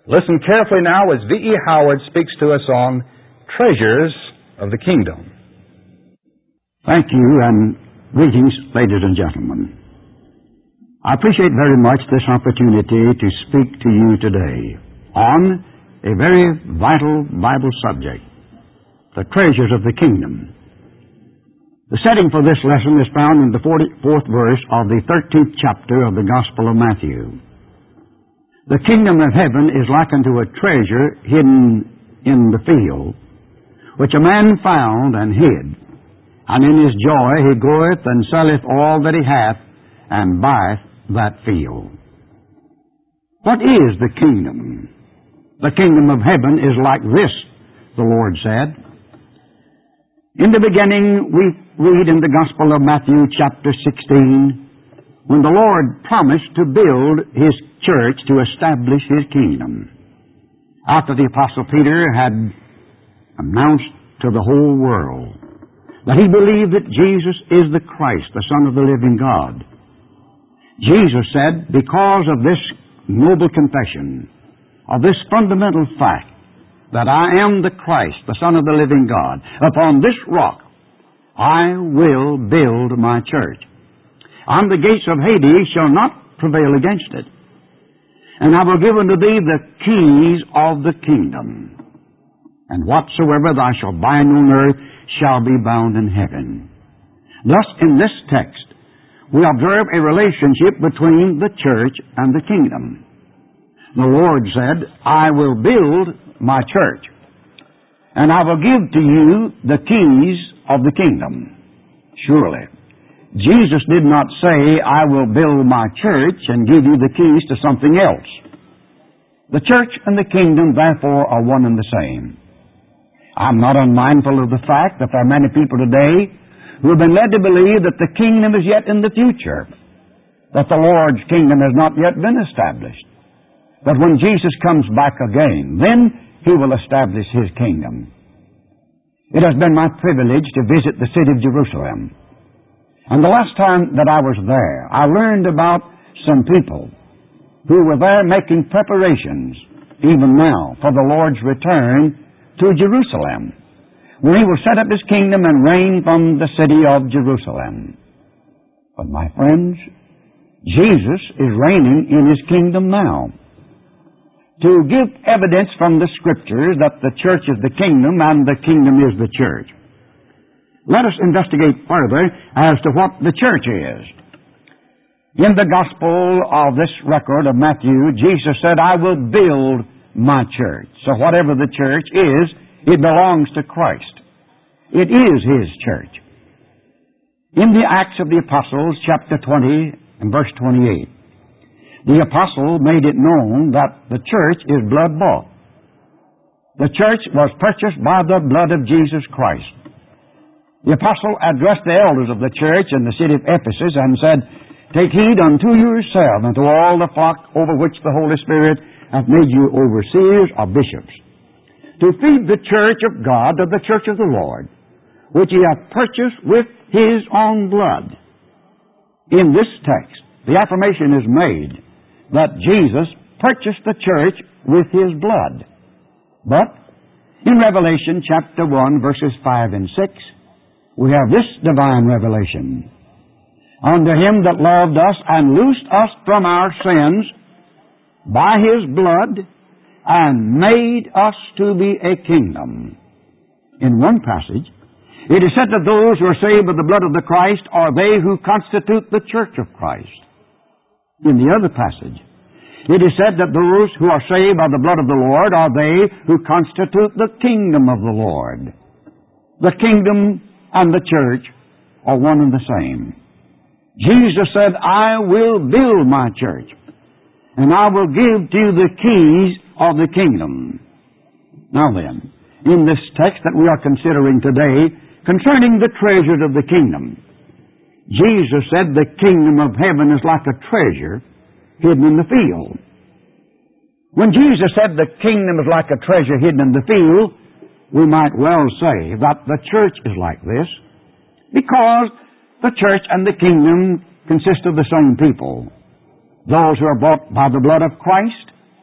Listen carefully now as V.E. Howard speaks to us on Treasures of the Kingdom. Thank you, and greetings, ladies and gentlemen. I appreciate very much this opportunity to speak to you today on a very vital Bible subject, the treasures of the kingdom. The setting for this lesson is found in the 44th verse of the 13th chapter of the Gospel of Matthew. The kingdom of heaven is likened to a treasure hidden in the field, which a man found and hid. And in his joy he goeth and selleth all that he hath, and buyeth that field. What is the kingdom? The kingdom of heaven is like this, the Lord said. In the beginning, we read in the Gospel of Matthew chapter 16, when the Lord promised to build His church to establish His kingdom. After the Apostle Peter had announced to the whole world that he believed that Jesus is the Christ, the Son of the living God, Jesus said, because of this noble confession, of this fundamental fact, that I am the Christ, the Son of the living God, upon this rock I will build my church. And the gates of Hades shall not prevail against it. And I will give unto thee the keys of the kingdom. And whatsoever thou shalt bind on earth shall be bound in heaven. Thus, in this text, we observe a relationship between the church and the kingdom. The Lord said, I will build my church, and I will give to you the keys of the kingdom. Surely, Jesus did not say, I will build my church and give you the keys to something else. The church and the kingdom, therefore, are one and the same. I'm not unmindful of the fact that there are many people today who have been led to believe that the kingdom is yet in the future, that the Lord's kingdom has not yet been established, that when Jesus comes back again, then He will establish His kingdom. It has been my privilege to visit the city of Jerusalem. And the last time that I was there, I learned about some people who were there making preparations, even now, for the Lord's return to Jerusalem, where He will set up His kingdom and reign from the city of Jerusalem. But my friends, Jesus is reigning in His kingdom now. To give evidence from the Scriptures that the church is the kingdom and the kingdom is the church, let us investigate further as to what the church is. In the Gospel of this record of Matthew, Jesus said, I will build my church. So whatever the church is, it belongs to Christ. It is His church. In the Acts of the Apostles, chapter 20 and verse 28, the apostle made it known that the church is blood-bought. The church was purchased by the blood of Jesus Christ. The apostle addressed the elders of the church in the city of Ephesus and said, Take heed unto yourselves and to all the flock over which the Holy Spirit hath made you overseers or bishops, to feed the church of God, of the church of the Lord, which He hath purchased with His own blood. In this text, the affirmation is made that Jesus purchased the church with His blood. But in Revelation chapter 1, verses 5 and 6, we have this divine revelation. Unto Him that loved us and loosed us from our sins by His blood and made us to be a kingdom. In one passage, it is said that those who are saved by the blood of the Christ are they who constitute the church of Christ. In the other passage, it is said that those who are saved by the blood of the Lord are they who constitute the kingdom of the Lord. The kingdom and the church are one and the same. Jesus said, I will build my church, and I will give to you the keys of the kingdom. Now then, in this text that we are considering today, concerning the treasures of the kingdom, Jesus said the kingdom of heaven is like a treasure hidden in the field. When Jesus said the kingdom is like a treasure hidden in the field, we might well say that the church is like this, because the church and the kingdom consist of the same people. Those who are bought by the blood of Christ,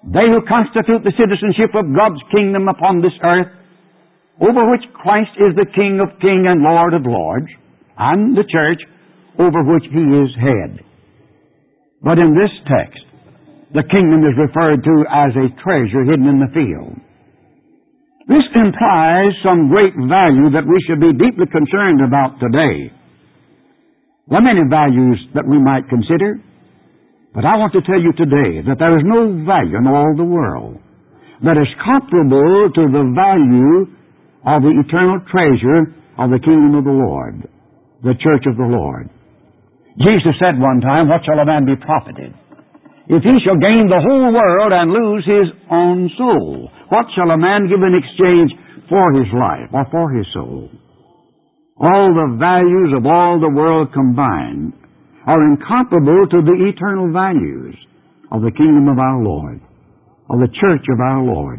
They who constitute the citizenship of God's kingdom upon this earth, over which Christ is the King of kings and Lord of lords, and the church over which He is head. But in this text, the kingdom is referred to as a treasure hidden in the field. This implies some great value that we should be deeply concerned about today. There are many values that we might consider, but I want to tell you today that there is no value in all the world that is comparable to the value of the eternal treasure of the kingdom of the Lord, the church of the Lord. Jesus said one time, "What shall a man be profited, if he shall gain the whole world and lose his own soul? What shall a man give in exchange for his life or for his soul?" All the values of all the world combined are incomparable to the eternal values of the kingdom of our Lord, of the church of our Lord.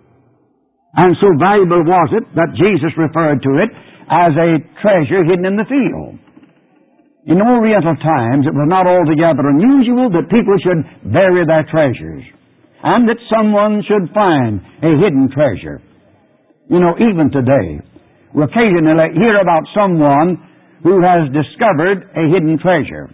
And so valuable was it that Jesus referred to it as a treasure hidden in the field. In Oriental times, it was not altogether unusual that people should bury their treasures, and that someone should find a hidden treasure. You know, even today, we occasionally hear about someone who has discovered a hidden treasure.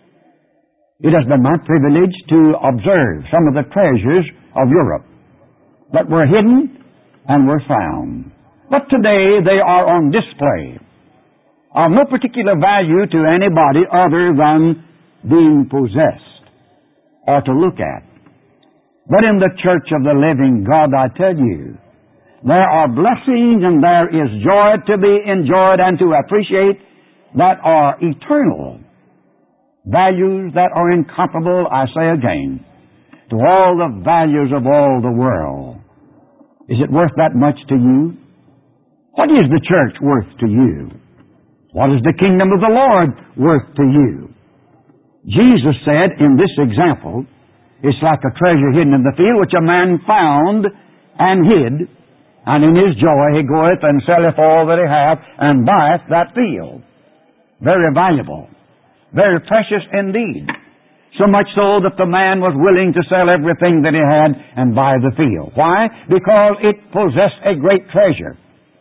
It has been my privilege to observe some of the treasures of Europe that were hidden and were found. But today they are on display, of no particular value to anybody other than being possessed or to look at. But in the church of the living God, I tell you, there are blessings and there is joy to be enjoyed and to appreciate that are eternal. Values that are incomparable, I say again, to all the values of all the world. Is it worth that much to you? What is the church worth to you? What is the kingdom of the Lord worth to you? Jesus said in this example, it's like a treasure hidden in the field, which a man found and hid, and in his joy he goeth and selleth all that he hath, and buyeth that field. Very valuable, very precious indeed. So much so that the man was willing to sell everything that he had and buy the field. Why? Because it possessed a great treasure.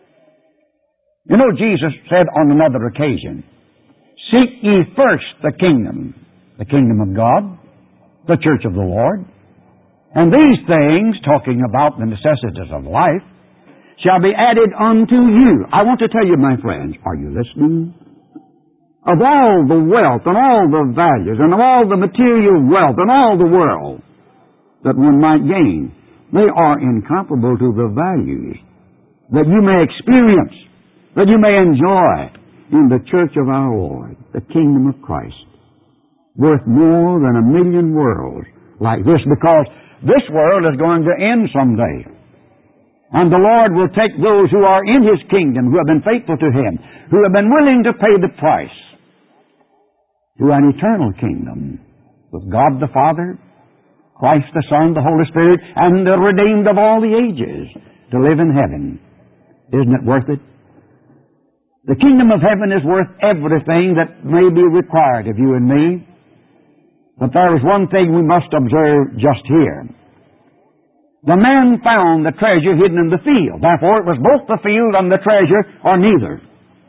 You know, Jesus said on another occasion, "Seek ye first the kingdom of God, the church of the Lord, and these things," talking about the necessities of life, "shall be added unto you." I want to tell you, my friends, are you listening? Of all the wealth and all the values and of all the material wealth and all the world that one might gain, they are incomparable to the values that you may experience, that you may enjoy in the church of our Lord, the kingdom of Christ, worth more than 1,000,000 worlds like this, because this world is going to end someday. And the Lord will take those who are in His kingdom, who have been faithful to Him, who have been willing to pay the price, to an eternal kingdom with God the Father, Christ the Son, the Holy Spirit, and the redeemed of all the ages to live in heaven. Isn't it worth it? The kingdom of heaven is worth everything that may be required of you and me. But there is one thing we must observe just here. The man found the treasure hidden in the field. Therefore, it was both the field and the treasure, or neither.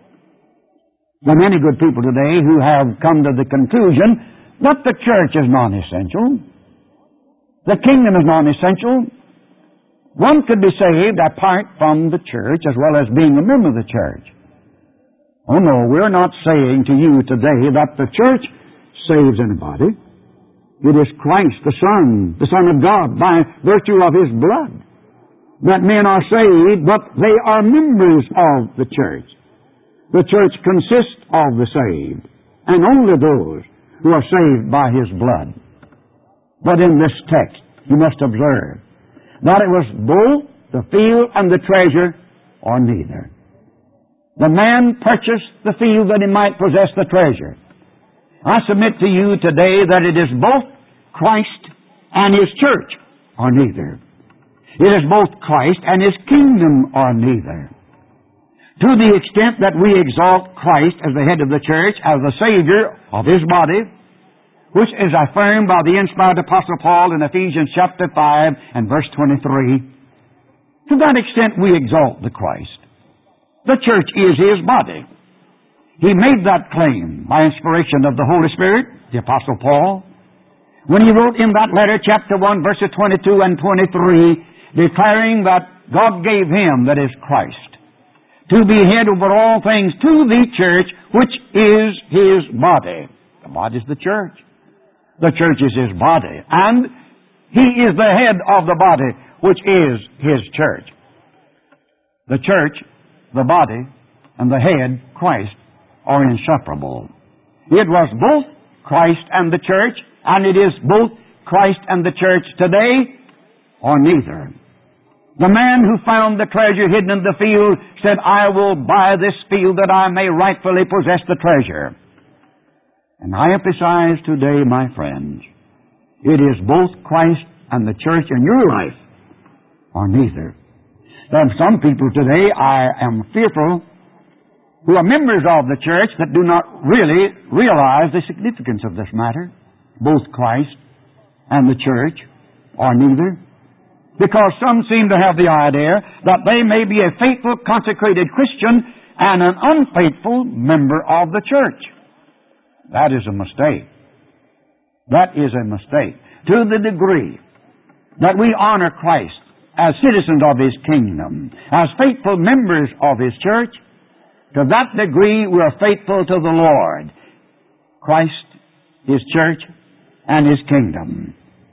There are many good people today who have come to the conclusion that the church is non-essential. The kingdom is non-essential. One could be saved apart from the church as well as being a member of the church. Oh no, we're not saying to you today that the church saves anybody. It is Christ, the Son of God, by virtue of His blood, that men are saved, but they are members of the church. The church consists of the saved, and only those who are saved by His blood. But in this text, you must observe that it was both the field and the treasure, or neither. The man purchased the field that he might possess the treasure. I submit to you today that it is both Christ and His church, or neither. It is both Christ and His kingdom, or neither. To the extent that we exalt Christ as the head of the church, as the Savior of His body, which is affirmed by the inspired Apostle Paul in Ephesians chapter 5 and verse 23. To that extent we exalt the Christ. The church is His body. He made that claim by inspiration of the Holy Spirit, the Apostle Paul, when he wrote in that letter, chapter 1, verses 22 and 23, declaring that God gave Him, that is Christ, to be head over all things to the church, which is His body. The body is the church. The church is His body. And He is the head of the body, which is His church. The church, the body, and the head, Christ, are inseparable. It was both Christ and the church, and it is both Christ and the church today, or neither. The man who found the treasure hidden in the field said, I will buy this field that I may rightfully possess the treasure. And I emphasize today, my friends, it is both Christ and the church in your life, or neither. There are some people today, I am fearful, who are members of the church that do not really realize the significance of this matter, both Christ and the church, or neither. Because some seem to have the idea that they may be a faithful, consecrated Christian and an unfaithful member of the church. That is a mistake. That is a mistake. To the degree that we honor Christ as citizens of His kingdom, as faithful members of His church, to that degree we are faithful to the Lord, Christ, His church, and His kingdom.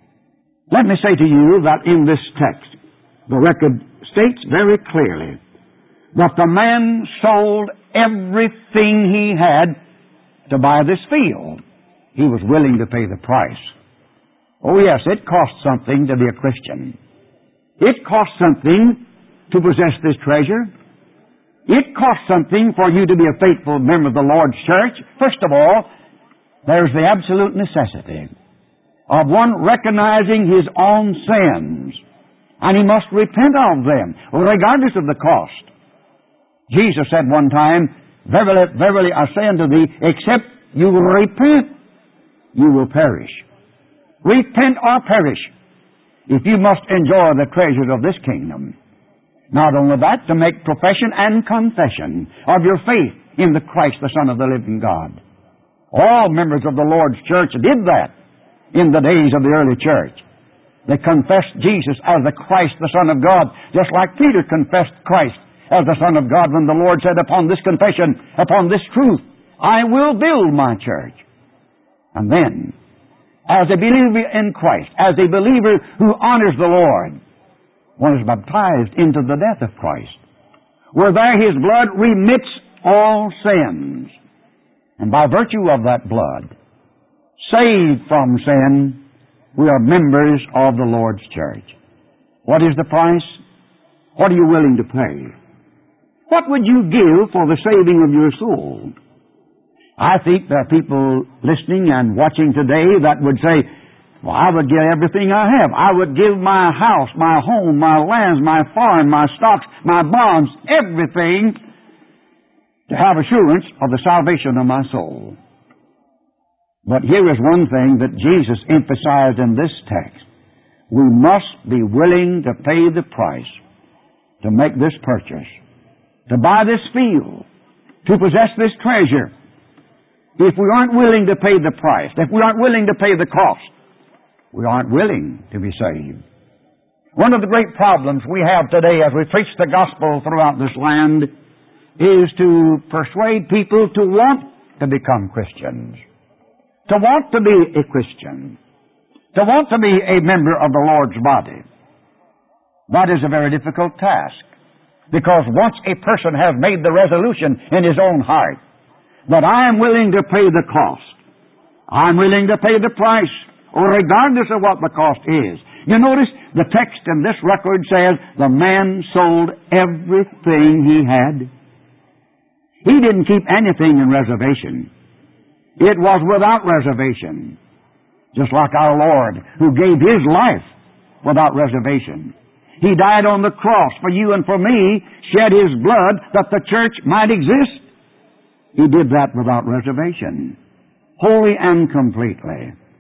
Let me say to you that in this text, the record states very clearly that the man sold everything he had to buy this field. He was willing to pay the price. Oh yes, it costs something to be a Christian. It costs something to possess this treasure. It costs something for you to be a faithful member of the Lord's church. First of all, there's the absolute necessity of one recognizing his own sins, and he must repent of them, regardless of the cost. Jesus said one time, Verily, verily, I say unto thee, except you will repent, you will perish. Repent or perish, if you must enjoy the treasures of this kingdom. Not only that, to make profession and confession of your faith in the Christ, the Son of the living God. All members of the Lord's church did that in the days of the early church. They confessed Jesus as the Christ, the Son of God, just like Peter confessed Christ as the Son of God when the Lord said, upon this confession, upon this truth, I will build my church. And then, as a believer in Christ, as a believer who honors the Lord, one is baptized into the death of Christ, where there His blood remits all sins. And by virtue of that blood, saved from sin, we are members of the Lord's church. What is the price? What are you willing to pay? What would you give for the saving of your soul? I think there are people listening and watching today that would say, well, I would give everything I have. I would give my house, my home, my lands, my farm, my stocks, my bonds, everything to have assurance of the salvation of my soul. But here is one thing that Jesus emphasized in this text. We must be willing to pay the price to make this purchase, to buy this field, to possess this treasure. If we aren't willing to pay the price, if we aren't willing to pay the cost, we aren't willing to be saved. One of the great problems we have today as we preach the gospel throughout this land is to persuade people to want to become Christians, to want to be a Christian, to want to be a member of the Lord's body. That is a very difficult task, because once a person has made the resolution in his own heart that I am willing to pay the cost, I'm willing to pay the price, regardless of what the cost is. You notice the text in this record says the man sold everything he had. He didn't keep anything in reservation. It was without reservation. Just like our Lord, who gave His life without reservation. He died on the cross for you and for me, shed His blood that the church might exist. He did that without reservation, wholly and completely.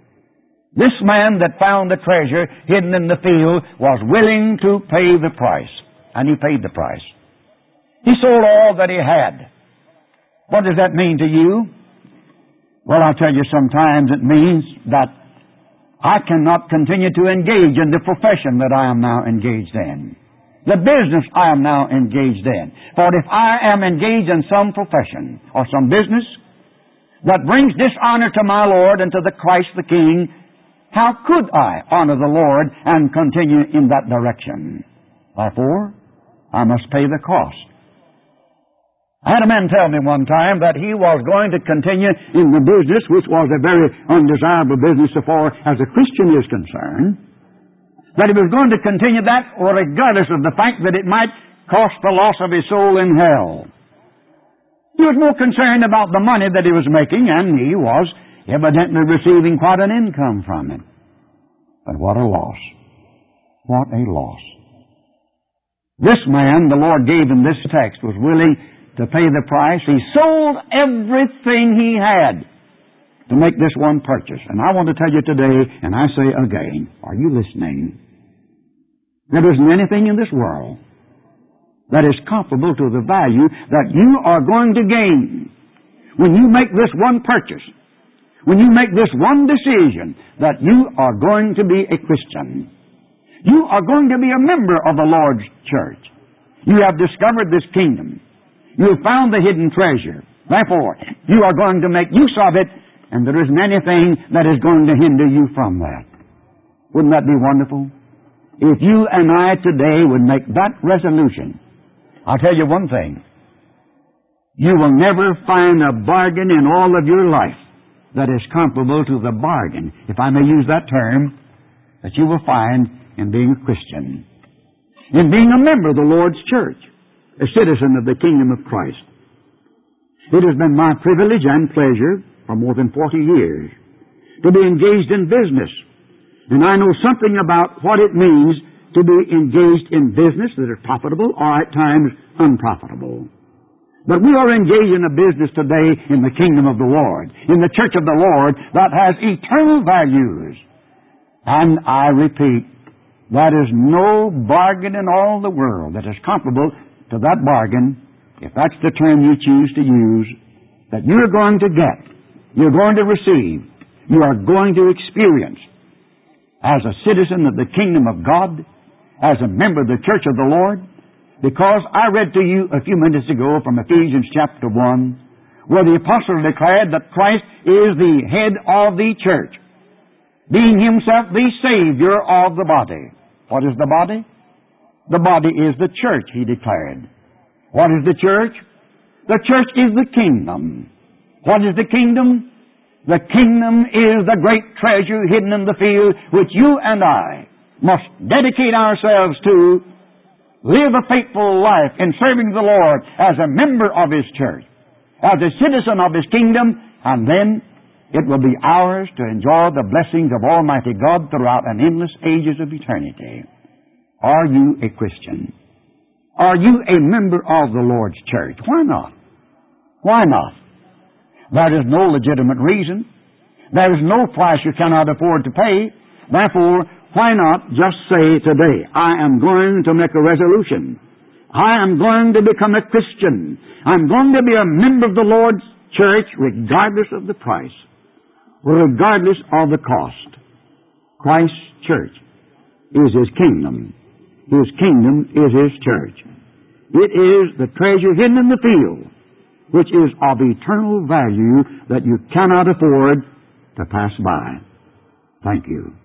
This man that found the treasure hidden in the field was willing to pay the price. And he paid the price. He sold all that he had. What does that mean to you? Well, I'll tell you, sometimes it means that I cannot continue to engage in the profession that I am now engaged in, the business I am now engaged in. For if I am engaged in some profession or some business that brings dishonor to my Lord and to the Christ the King, how could I honor the Lord and continue in that direction? Therefore, I must pay the cost. I had a man tell me one time that he was going to continue in the business, which was a very undesirable business so far as a Christian is concerned, that he was going to continue that regardless of the fact that it might cost the loss of his soul in hell. He was more concerned about the money that he was making, and he was evidently receiving quite an income from it. But what a loss. What a loss. This man, the Lord gave him this text, was willing to pay the price. He sold everything he had to make this one purchase. And I want to tell you today, and I say again, are you listening? There isn't anything in this world that is comparable to the value that you are going to gain when you make this one purchase, when you make this one decision that you are going to be a Christian. You are going to be a member of the Lord's church. You have discovered this kingdom. You have found the hidden treasure. Therefore, you are going to make use of it, and there isn't anything that is going to hinder you from that. Wouldn't that be wonderful? If you and I today would make that resolution, I'll tell you one thing. You will never find a bargain in all of your life that is comparable to the bargain, if I may use that term, that you will find in being a Christian, in being a member of the Lord's church, a citizen of the kingdom of Christ. It has been my privilege and pleasure for more than 40 years to be engaged in business. And I know something about what it means to be engaged in business that is profitable or at times unprofitable. But we are engaged in a business today in the kingdom of the Lord, in the church of the Lord, that has eternal values. And I repeat, that is no bargain in all the world that is comparable to that bargain, if that's the term you choose to use, that you're going to get, you're going to receive, you are going to experience as a citizen of the kingdom of God, as a member of the church of the Lord, because I read to you a few minutes ago from Ephesians chapter 1, where the apostle declared that Christ is the head of the church, being himself the Savior of the body. What is the body? The body is the church, he declared. What is the church? The church is the kingdom. What is the kingdom? The kingdom is the great treasure hidden in the field, which you and I must dedicate ourselves to, live a faithful life in serving the Lord as a member of His church, as a citizen of His kingdom, and then it will be ours to enjoy the blessings of Almighty God throughout an endless ages of eternity. Are you a Christian? Are you a member of the Lord's church? Why not? Why not? There is no legitimate reason. There is no price you cannot afford to pay. Therefore, why not just say today, I am going to make a resolution. I am going to become a Christian. I'm going to be a member of the Lord's church regardless of the price, regardless of the cost. Christ's church is His kingdom. His kingdom is His church. It is the treasure hidden in the field, which is of eternal value that you cannot afford to pass by. Thank you.